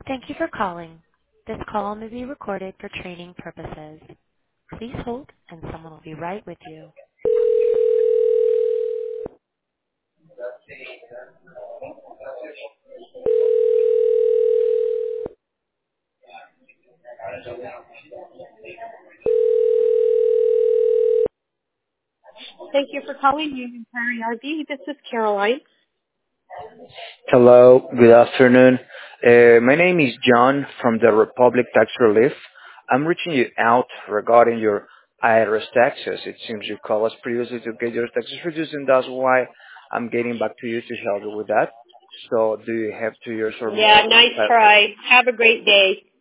Thank you for calling. This call may be recorded for training purposes. Please hold, and someone will be right with you. Thank you for calling Union Prairie RV. This is Caroline. Hello, good afternoon. My name is John from the Republic Tax Relief. I'm reaching you out regarding your IRS taxes. It seems you called us previously to get your taxes reduced, and that's why I'm getting back to you to help you with that. So do you have 2 years or Yeah, more? nice try. Have a great day.